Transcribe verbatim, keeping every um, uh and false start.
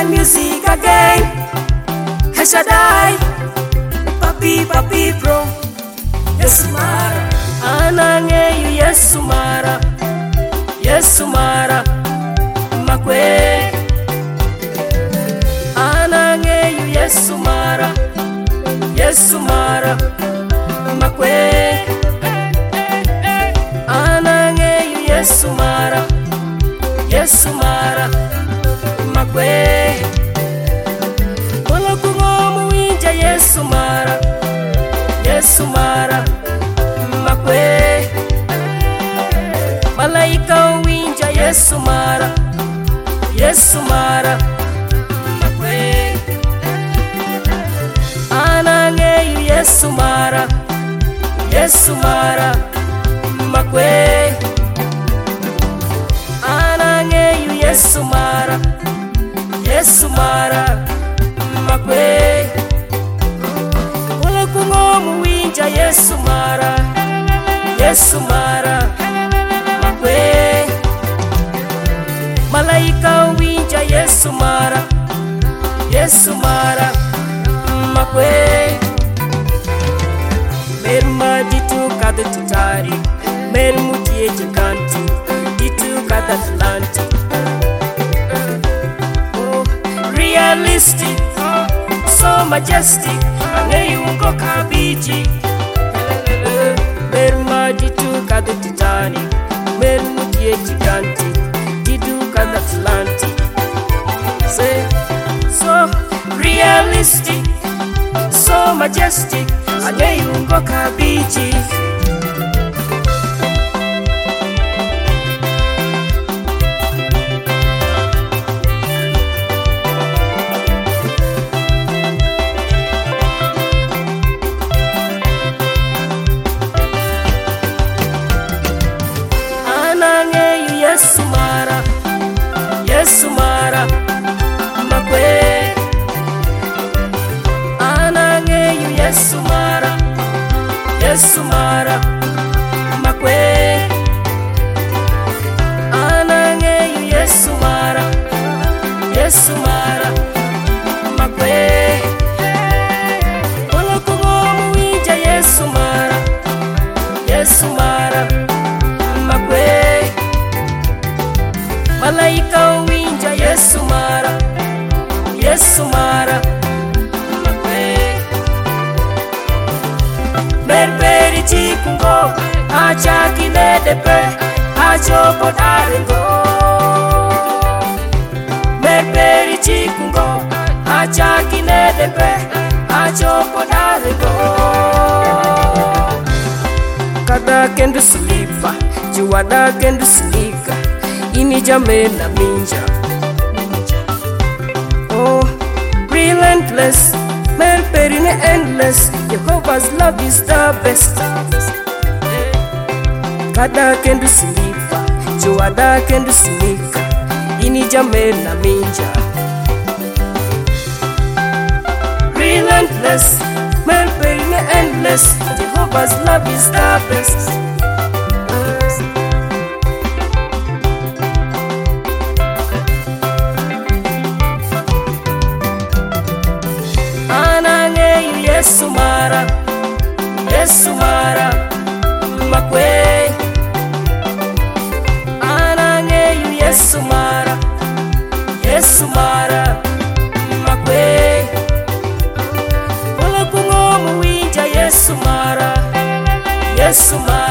and music again. El Shaddai, papi papi bro. Yesu mara, anangeyu Yesu mara, Yesu mara, makwe. Anangeyu Yesu mara, Yesu mara, makwe. Anangeyu Yesu mara, Yesu mara, makwe. Mola kungomu winja Yesu mara, Yesu mara, makwe. Malaika winja Yesu mara, Yesu mara, makwe. Anangeyu Yesu mara, Yesu mara, makwe. Anangeyu Yesu mara, Yesu mara, makwe. Mola kungomu winja Yesu mara, Yesu mara, makwe. Malaika winja Yesu mara, Yesu mara, makwe. Merma ditu kada tutari, mermu tie jikanti, ditu kada flanti. Oh, realistic, so majestic, aneyungo kabiji. Merma ditu kada tutari, mermu tie jikanti, ditu kada flanti. Say, so realistic, so majestic, aneyungo kabiji. Anangeyu Yesu mara, Yesu mara, makwe. Anangeyu Yesu mara, Yesu mara, makwe. Anangeyu Yesu mara, Yesu mara, makwe. Mola kungomu winja Yesu mara, Yesu mara, makwe. Malaika winja Yesu mara, Yesu mara, makwe. Merberi chikungo, acha kinedepe, acho podarengo. Merberi chikungo, acha kinedepe, acho podarengo. Kada kendu slipa, juwada kendu slika, ini jamena minja. Oh, relentless, merperine endless, Jehovah's love is the best. Kada kendu slipa, juwada kendu slika, ini jamena minja. Relentless, merperine endless, Jehovah's love is the best. Anangeyu Yesu mara, Yesu mara, makwe. Anangeyu Yesu mara, Yesu mara, makwe. Mola kungomu winja Yesu mara, Yesu mara.